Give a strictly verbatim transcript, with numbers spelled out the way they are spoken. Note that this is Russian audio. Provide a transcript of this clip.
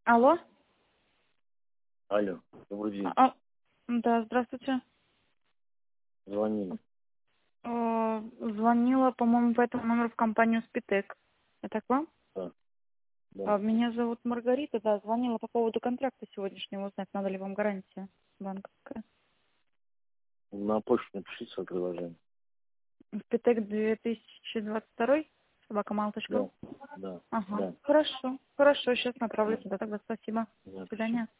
Алло? Алло, добрый день. А, да, здравствуйте. Звонили. Э, Звонила, по-моему, по этому номеру в компанию Спитек. Это к вам? Да, да. А, Меня зовут Маргарита, да, звонила по поводу контракта сегодняшнего, узнать, надо ли вам гарантия банковская. На почту напишите свое предложение. Спитек две тысячи двадцать два, собака Да, Малточка. да, Ага, да. хорошо, хорошо, сейчас направлю Да, сюда, тогда спасибо. да, До свидания.